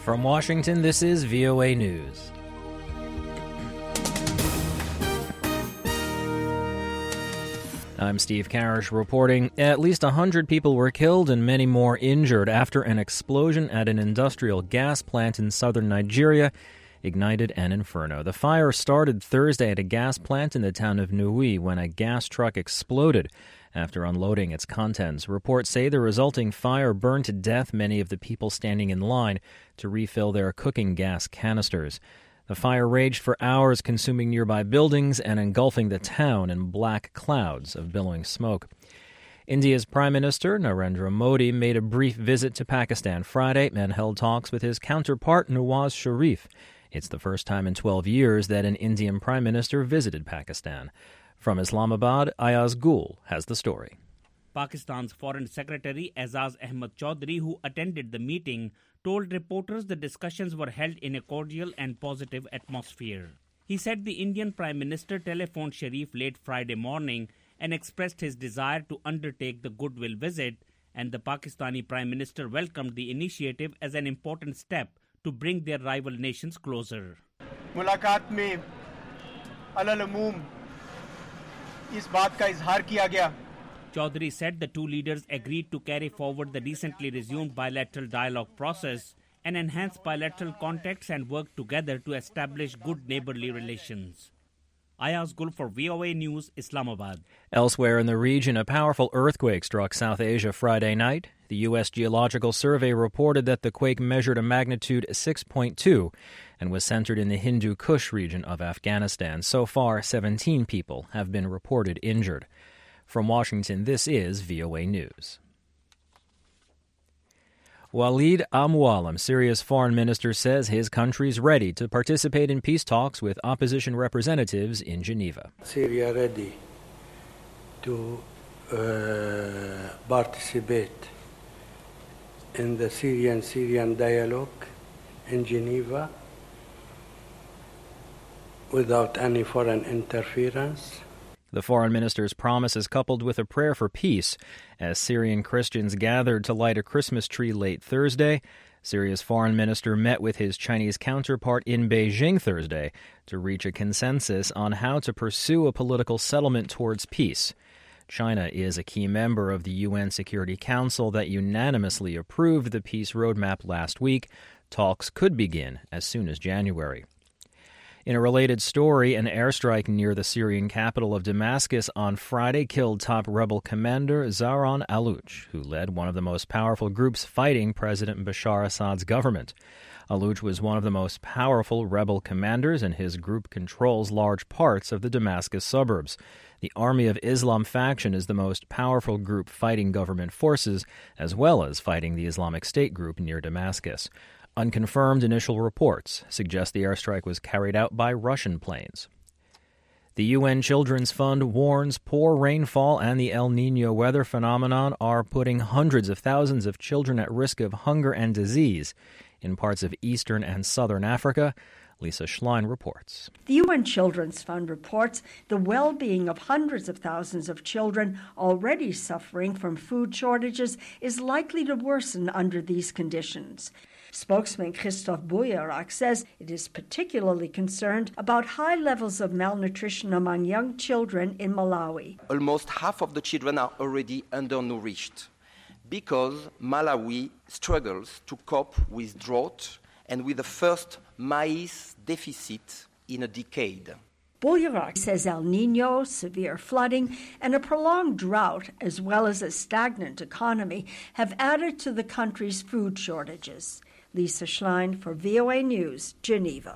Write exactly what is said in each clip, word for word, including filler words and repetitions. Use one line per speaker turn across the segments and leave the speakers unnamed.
From Washington, this is V O A News. I'm Steve Karish reporting. At least one hundred people were killed and many more injured after an explosion at an industrial gas plant in southern Nigeria ignited an inferno. The fire started Thursday at a gas plant in the town of Nui when a gas truck exploded after unloading its contents. Reports say the resulting fire burned to death many of the people standing in line to refill their cooking gas canisters. The fire raged for hours, consuming nearby buildings and engulfing the town in black clouds of billowing smoke. India's Prime Minister Narendra Modi made a brief visit to Pakistan Friday and held talks with his counterpart Nawaz Sharif. It's the first time in twelve years that an Indian Prime Minister visited Pakistan. From Islamabad, Ayaz Gul has the story.
Pakistan's Foreign Secretary Azaz Ahmad Chaudhry, who attended the meeting, told reporters the discussions were held in a cordial and positive atmosphere. He said the Indian Prime Minister telephoned Sharif late Friday morning and expressed his desire to undertake the goodwill visit, and the Pakistani Prime Minister welcomed the initiative as an important step to bring their rival nations closer.
मुलाकात में अलल-उमूम इस बात का इजहार किया गया.
Chaudhry said the two leaders agreed to carry forward the recently resumed bilateral dialogue process and enhance bilateral contacts and work together to establish good neighborly relations. Ayaz Gul for V O A News, Islamabad.
Elsewhere in the region, a powerful earthquake struck South Asia Friday night. The U S Geological Survey reported that the quake measured a magnitude six point two and was centered in the Hindu Kush region of Afghanistan. So far, seventeen people have been reported injured. From Washington, this is V O A News. Walid al-Mualim, Syria's foreign minister, says his country's ready to participate in peace talks with opposition representatives in Geneva.
Syria ready to uh, participate in the Syrian-Syrian dialogue in Geneva without any foreign interference.
The foreign minister's promise is coupled with a prayer for peace as Syrian Christians gathered to light a Christmas tree late Thursday. Syria's foreign minister met with his Chinese counterpart in Beijing Thursday to reach a consensus on how to pursue a political settlement towards peace. China is a key member of the U N Security Council that unanimously approved the peace roadmap last week. Talks could begin as soon as January. In a related story, an airstrike near the Syrian capital of Damascus on Friday killed top rebel commander Zahran Alouch, who led one of the most powerful groups fighting President Bashar Assad's government. Alouch was one of the most powerful rebel commanders, and his group controls large parts of the Damascus suburbs. The Army of Islam faction is the most powerful group fighting government forces, as well as fighting the Islamic State group near Damascus. Unconfirmed initial reports suggest the airstrike was carried out by Russian planes. The U N Children's Fund warns poor rainfall and the El Niño weather phenomenon are putting hundreds of thousands of children at risk of hunger and disease in parts of eastern and southern Africa. Lisa Schlein reports.
The U N Children's Fund reports the well-being of hundreds of thousands of children already suffering from food shortages is likely to worsen under these conditions. Spokesman Christophe Bouillerac says it is particularly concerned about high levels of malnutrition among young children in Malawi.
Almost half of the children are already undernourished because Malawi struggles to cope with drought and with the first maize deficit in a decade.
Bouillerac says El Niño, severe flooding, and a prolonged drought, as well as a stagnant economy, have added to the country's food shortages. Lisa Schlein for V O A News, Geneva.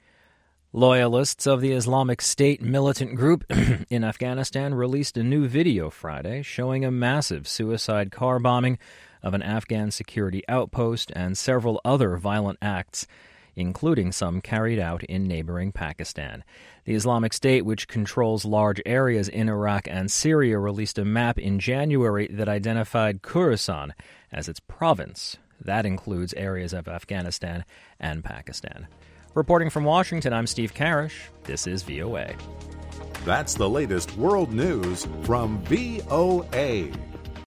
Loyalists of the Islamic State militant group in Afghanistan released a new video Friday showing a massive suicide car bombing of an Afghan security outpost and several other violent acts, including some carried out in neighboring Pakistan. The Islamic State, which controls large areas in Iraq and Syria, released a map in January that identified Khorasan as its province. That includes areas of Afghanistan and Pakistan. Reporting from Washington, I'm Steve Karish. This is V O A.
That's the latest world news from V O A.